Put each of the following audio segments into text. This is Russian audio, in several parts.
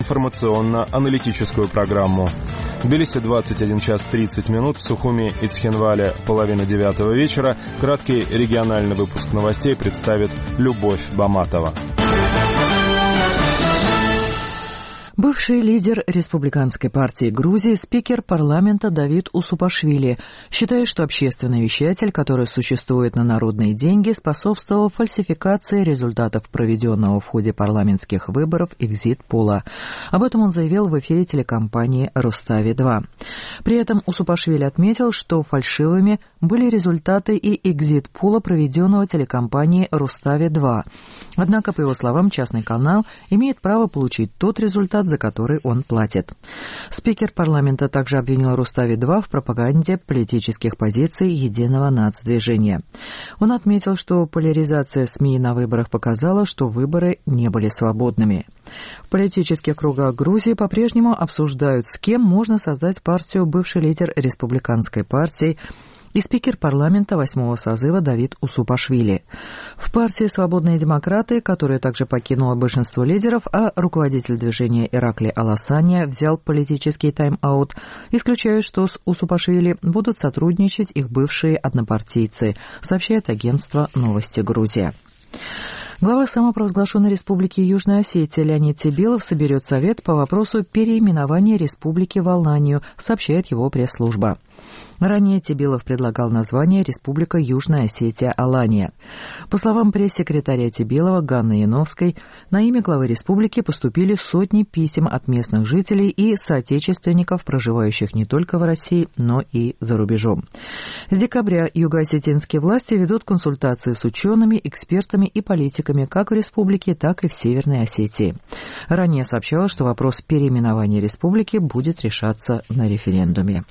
информационно-аналитическую программу. В Тбилиси 21 час 30 минут, в Сухуми и Цхинвале 8:30 вечера. Краткий региональный выпуск новостей представит Любовь Баматова. Бывший лидер Республиканской партии Грузии, спикер парламента Давид Усупашвили, считает, что общественный вещатель, который существует на народные деньги, способствовал фальсификации результатов проведенного в ходе парламентских выборов экзит-пола. Об этом он заявил в эфире телекомпании «Рустави-2». При этом Усупашвили отметил, что фальшивыми были результаты и экзит-пола, проведенного телекомпанией «Рустави-2». Однако, по его словам, частный канал имеет право получить тот результат, за который он платит. Спикер парламента также обвинил Рустави-2 в пропаганде политических позиций единого нацдвижения. Он отметил, что поляризация СМИ на выборах показала, что выборы не были свободными. В политических кругах Грузии по-прежнему обсуждают, с кем можно создать партию бывший лидер Республиканской партии и спикер парламента 8-го созыва Давид Усупашвили. В партии «Свободные демократы», которая также покинула большинство лидеров, а руководитель движения Иракли Аласания взял политический тайм-аут, исключают, что с Усупашвили будут сотрудничать их бывшие однопартийцы, сообщает агентство «Новости Грузия». Глава самопровозглашенной республики Южная Осетия Леонид Тебилов соберет совет по вопросу переименования республики в Аланию, сообщает его пресс-служба. Ранее Тебилов предлагал название «Республика Южная Осетия-Алания». По словам пресс-секретаря Тебилова Ганны Яновской, на имя главы республики поступили сотни писем от местных жителей и соотечественников, проживающих не только в России, но и за рубежом. С декабря юго-осетинские власти ведут консультации с учеными, экспертами и политиками как в республике, так и в Северной Осетии. Ранее сообщалось, что вопрос переименования республики будет решаться на референдуме.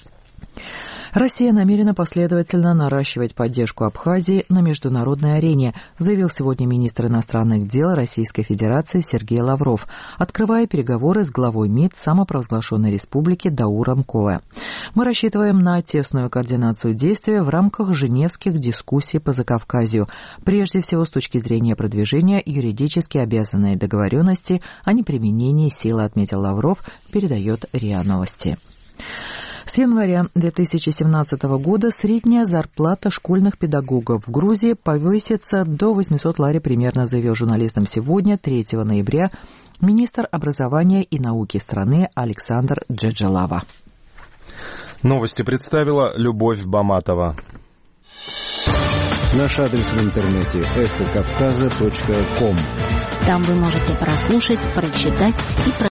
Россия намерена последовательно наращивать поддержку Абхазии на международной арене, заявил сегодня министр иностранных дел Российской Федерации Сергей Лавров, открывая переговоры с главой МИД самопровозглашенной республики Дауром Кова. Мы рассчитываем на тесную координацию действия в рамках женевских дискуссий по Закавказью, прежде всего с точки зрения продвижения юридически обязанной договоренности о неприменении силы, отметил Лавров, передает РИА Новости. С января 2017 года средняя зарплата школьных педагогов в Грузии повысится до 800 лари примерно, заявил журналистам сегодня, 3 ноября, министр образования и науки страны Александр Джеджелава. Новости представила Любовь Баматова. Наш адрес в интернете эхокавказа.ком. Там вы можете прослушать, прочитать и